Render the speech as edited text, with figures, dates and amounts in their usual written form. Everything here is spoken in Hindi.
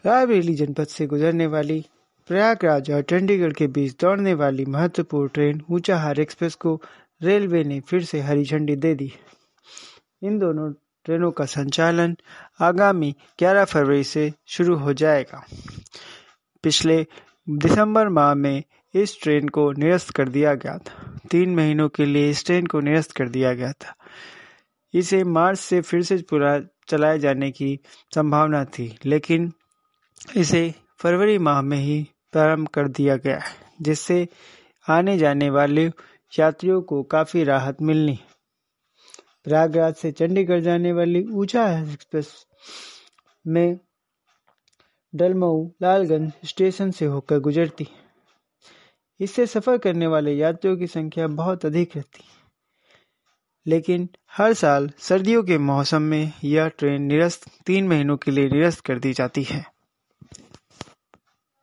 रायबरेली जनपद से गुजरने वाली प्रयागराज और चंडीगढ़ के बीच दौड़ने वाली महत्वपूर्ण ट्रेन ऊंचाहार एक्सप्रेस को रेलवे ने फिर से हरी झंडी दे दी। इन दोनों ट्रेनों का संचालन आगामी 11 फरवरी से शुरू हो जाएगा। पिछले दिसंबर माह में इस ट्रेन को निरस्त कर दिया गया था। 3 महीनों के लिए इस ट्रेन को निरस्त कर दिया गया था। इसे मार्च से फिर से चलाए जाने की संभावना थी, लेकिन इसे फरवरी माह में ही प्रारंभ कर दिया गया है, जिससे आने जाने वाले यात्रियों को काफ़ी राहत मिलनी। प्रयागराज से चंडीगढ़ जाने वाली ऊंचाहार एक्सप्रेस में डलमऊ लालगंज स्टेशन से होकर गुजरती है। इससे सफ़र करने वाले यात्रियों की संख्या बहुत अधिक रहती है, लेकिन हर साल सर्दियों के मौसम में यह ट्रेन 3 महीनों के लिए निरस्त कर दी जाती है।